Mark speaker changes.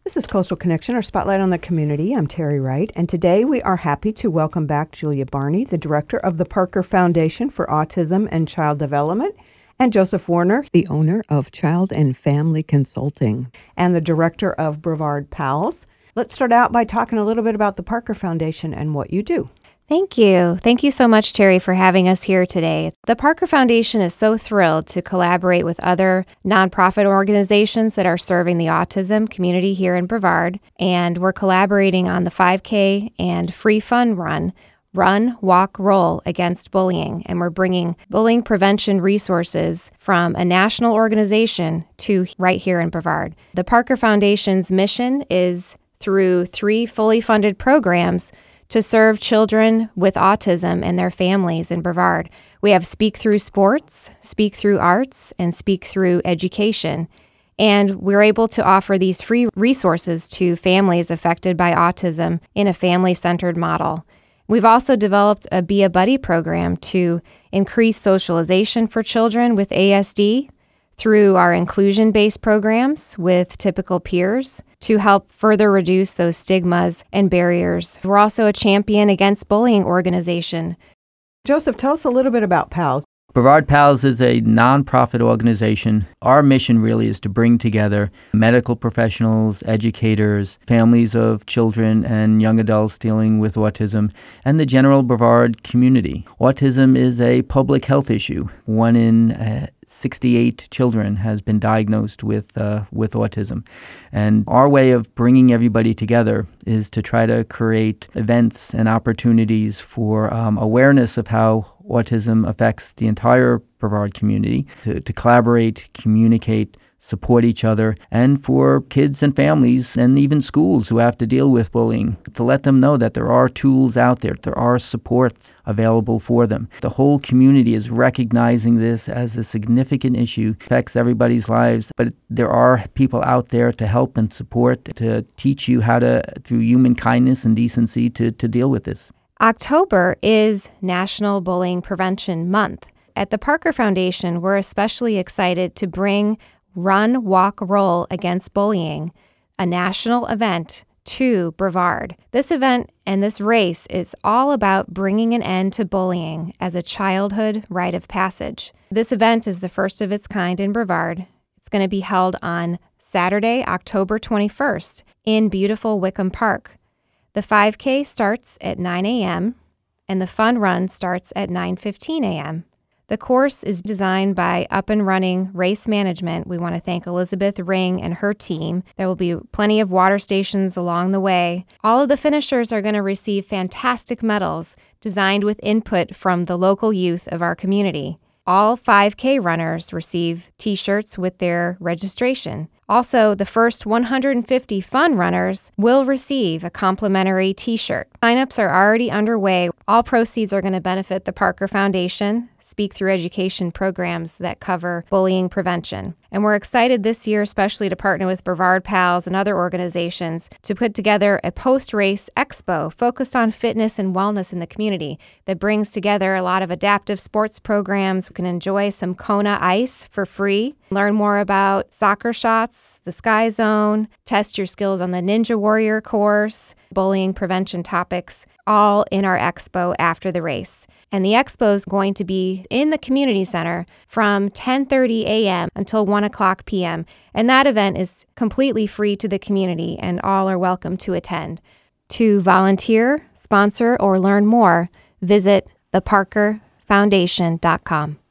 Speaker 1: This is Coastal Connection, our spotlight on the community. I'm Terry Wright, and today we are happy to welcome back Julia Barney, the director of the Parker Foundation for Autism and Child Development, and Joseph Warner, the owner of Child and Family Consulting, and the director of Brevard PALS. Let's start out by talking a little bit about the Parker Foundation and what you do.
Speaker 2: Thank you. Thank you so much, Terry, for having us here today. The Parker Foundation is so thrilled to collaborate with other nonprofit organizations that are serving the autism community here in Brevard, and we're collaborating on the 5K and free fun Run, Walk, Roll Against Bullying, and we're bringing bullying prevention resources from a national organization to right here in Brevard. The Parker Foundation's mission is through 3 fully funded programs to serve children with autism and their families in Brevard. We have Speak Through Sports, Speak Through Arts, and Speak Through Education. And we're able to offer these free resources to families affected by autism in a family-centered model. We've also developed a Be a Buddy program to increase socialization for children with ASD through our inclusion-based programs with typical peers to help further reduce those stigmas and barriers. We're also a champion against bullying organization.
Speaker 1: Joseph, tell us a little bit about PALS.
Speaker 3: Brevard PALS is a nonprofit organization. Our mission really is to bring together medical professionals, educators, families of children and young adults dealing with autism, and the general Brevard community. Autism is a public health issue. 1 in 68 children has been diagnosed with autism. And our way of bringing everybody together is to try to create events and opportunities for awareness of how autism affects the entire Brevard community, to collaborate, communicate, support each other, and for kids and families and even schools who have to deal with bullying, to let them know that there are tools out there, there are supports available for them. The whole community is recognizing this as a significant issue, affects everybody's lives, but there are people out there to help and support, to teach you how to, through human kindness and decency, to deal with this.
Speaker 2: October is National Bullying Prevention Month. At the Parker Foundation, we're especially excited to bring Run, Walk, Roll Against Bullying, a national event, to Brevard. This event and this race is all about bringing an end to bullying as a childhood rite of passage. This event is the first of its kind in Brevard. It's going to be held on Saturday, October 21st in beautiful Wickham Park. The 5K starts at 9 a.m. and the fun run starts at 9:15 a.m. The course is designed by Up and Running Race Management. We want to thank Elizabeth Ring and her team. There will be plenty of water stations along the way. All of the finishers are going to receive fantastic medals designed with input from the local youth of our community. All 5K runners receive T-shirts with their registration. Also, the first 150 fun runners will receive a complimentary T-shirt. Sign-ups are already underway. All proceeds are going to benefit the Parker Foundation, Speak Through Education programs that cover bullying prevention. And we're excited this year especially to partner with Brevard PALS and other organizations to put together a post-race expo focused on fitness and wellness in the community that brings together a lot of adaptive sports programs. We can enjoy some Kona ice for free, learn more about soccer shots, the Sky Zone, test your skills on the Ninja Warrior course, bullying prevention topics, all in our expo after the race. And the expo is going to be in the community center from 10:30 a.m. until 1 o'clock p.m. And that event is completely free to the community, and all are welcome to attend. To volunteer, sponsor, or learn more, visit theparkerfoundation.com.